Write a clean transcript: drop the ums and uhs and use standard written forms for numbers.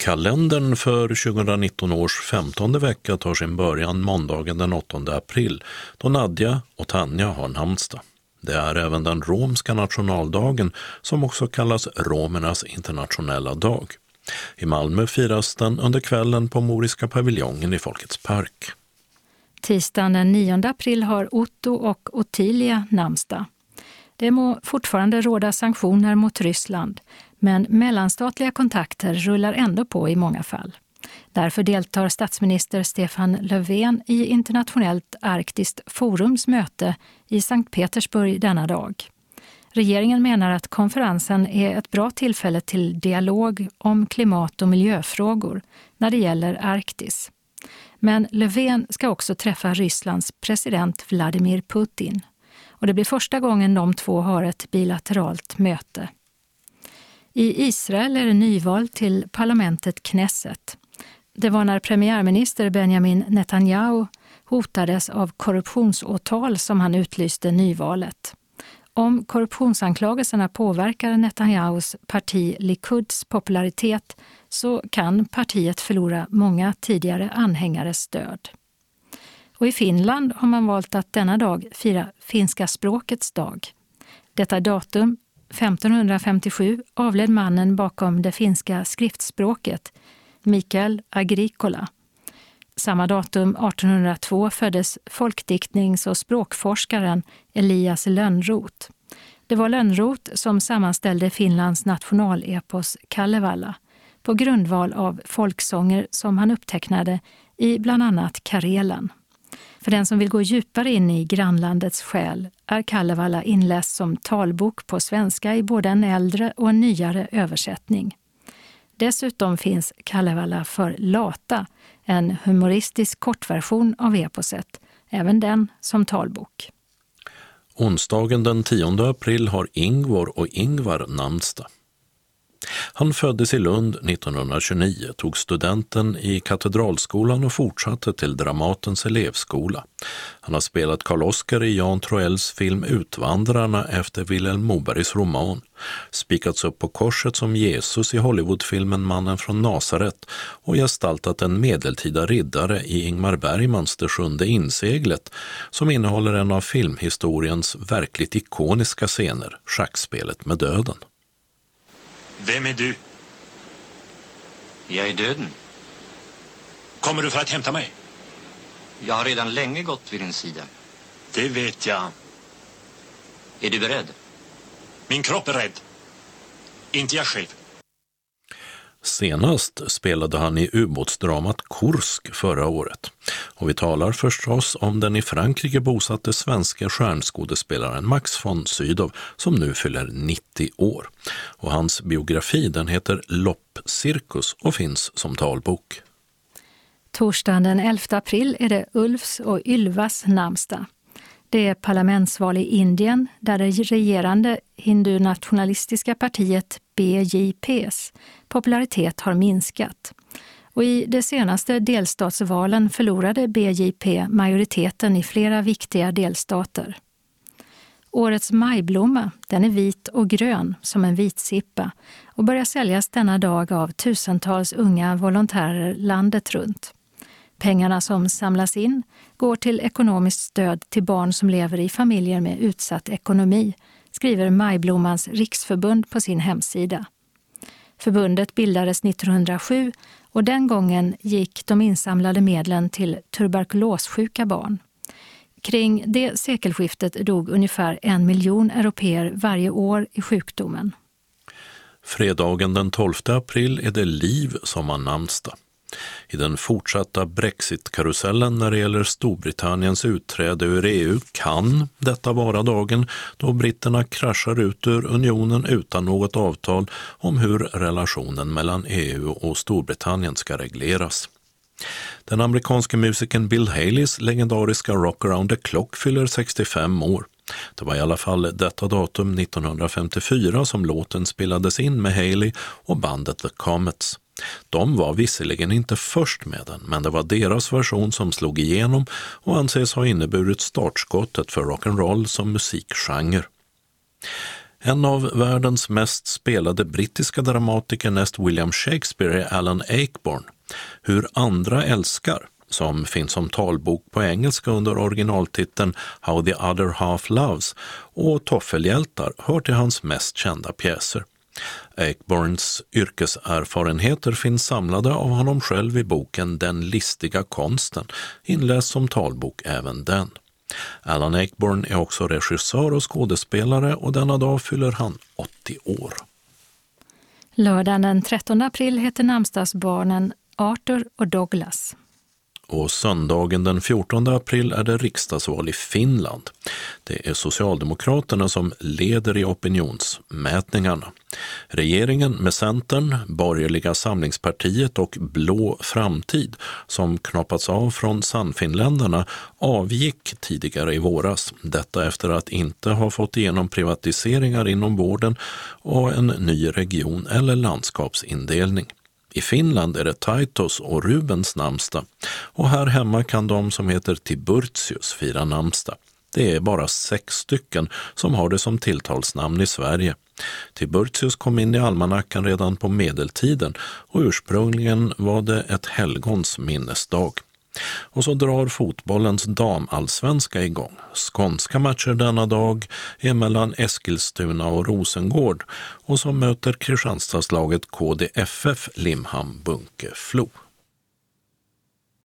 Kalendern för 2019 års 15:e vecka tar sin början måndagen den 8 april då Nadja och Tanja har namnsdag. Det är även den romska nationaldagen som också kallas romernas internationella dag. I Malmö firas den under kvällen på Moriska paviljongen i Folkets park. Tisdagen den 9 april har Otto och Ottilia namnsdag. Det må fortfarande råda sanktioner mot Ryssland, men mellanstatliga kontakter rullar ändå på i många fall. Därför deltar statsminister Stefan Löfven i Internationellt Arktiskt forums möte i Sankt Petersburg denna dag. Regeringen menar att konferensen är ett bra tillfälle till dialog om klimat- och miljöfrågor när det gäller Arktis. Men Löfven ska också träffa Rysslands president Vladimir Putin. Och det blir första gången de två har ett bilateralt möte. I Israel är det nyval till parlamentet Knesset. Det var när premiärminister Benjamin Netanyahu hotades av korruptionsåtal som han utlyste nyvalet. Om korruptionsanklagelserna påverkar Netanyahus parti Likuds popularitet så kan partiet förlora många tidigare anhängares stöd. Och i Finland har man valt att denna dag fira finska språkets dag. Detta datum, 1557, avled mannen bakom det finska skriftspråket, Mikael Agricola. Samma datum, 1802, föddes folkdiktnings- och språkforskaren Elias Lönnroth. Det var Lönnroth som sammanställde Finlands nationalepos Kalevala på grundval av folksånger som han upptecknade i bland annat Karelen. För den som vill gå djupare in i grannlandets själ är Kalevala inläst som talbok på svenska i både en äldre och en nyare översättning. Dessutom finns Kalevala för Lata, en humoristisk kortversion av eposet, även den som talbok. Onsdagen den 10 april har Ingvar och Ingvar namnsdag. Han föddes i Lund 1929, tog studenten i Katedralskolan och fortsatte till Dramatens elevskola. Han har spelat Karl Oskar i Jan Troells film Utvandrarna efter Vilhelm Mobergs roman, spikats upp på korset som Jesus i Hollywoodfilmen Mannen från Nasaret och gestaltat en medeltida riddare i Ingmar Bergmans Det sjunde inseglet som innehåller en av filmhistoriens verkligt ikoniska scener, schackspelet med döden. Vem är du? Jag är döden. Kommer du för att hämta mig? Jag har redan länge gått vid din sida. Det vet jag. Är du beredd? Min kropp är rädd. Inte jag själv. Senast spelade han i ubåtsdramat Kursk förra året. Och vi talar förstås om den i Frankrike bosatte svenska stjärnskådespelaren Max von Sydow som nu fyller 90 år. Och hans biografi den heter Loppcirkus och finns som talbok. Torsdagen den 11 april är det Ulfs och Ylvas namnsdag. Det är parlamentsval i Indien där det regerande hindunationalistiska partiet BJPs popularitet har minskat. Och i de senaste delstatsvalen förlorade BJP majoriteten i flera viktiga delstater. Årets majblomma, den är vit och grön som en vitsippa och börjar säljas denna dag av tusentals unga volontärer landet runt. Pengarna som samlas in går till ekonomiskt stöd till barn som lever i familjer med utsatt ekonomi, skriver Majblommans riksförbund på sin hemsida. Förbundet bildades 1907 och den gången gick de insamlade medlen till tuberkulossjuka barn. Kring det sekelskiftet dog ungefär 1 miljon europeer varje år i sjukdomen. Fredagen den 12 april är det Liv som har namnsdag. I den fortsatta Brexit-karusellen när det gäller Storbritanniens utträde ur EU kan detta vara dagen då britterna kraschar ut ur unionen utan något avtal om hur relationen mellan EU och Storbritannien ska regleras. Den amerikanske musikern Bill Haleys legendariska Rock Around the Clock fyller 65 år. Det var i alla fall detta datum 1954 som låten spelades in med Haley och bandet The Comets. De var visserligen inte först med den, men det var deras version som slog igenom och anses ha inneburit startskottet för rock'n'roll som musikgenre. En av världens mest spelade brittiska dramatiker näst William Shakespeare är Alan Ayckbourn. Hur andra älskar, som finns som talbok på engelska under originaltiteln How the Other Half Loves, och Toffelhjältar hör till hans mest kända pjäser. Ayckbourns yrkeserfarenheter finns samlade av honom själv i boken Den listiga konsten, inläst som talbok även den. Alan Ayckbourn är också regissör och skådespelare och denna dag fyller han 80 år. Lördagen den 13 april heter namnsdagsbarnen Arthur och Douglas. Och söndagen den 14 april är det riksdagsval i Finland. Det är Socialdemokraterna som leder i opinionsmätningarna. Regeringen med Centern, Borgerliga samlingspartiet och Blå framtid, som knoppats av från Sannfinländarna, avgick tidigare i våras. Detta efter att inte ha fått igenom privatiseringar inom vården och en ny region eller landskapsindelning. I Finland är det Taitos och Rubens namnsdag och här hemma kan de som heter Tiburtius fira namnsdag. Det är bara 6 stycken som har det som tilltalsnamn i Sverige. Tiburtius kom in i almanackan redan på medeltiden och ursprungligen var det ett helgons minnesdag. Och så drar fotbollens damallsvenska igång. Skånska matcher denna dag är mellan Eskilstuna och Rosengård och som möter Kristianstadslaget KDFF Limhamn Bunkeflo.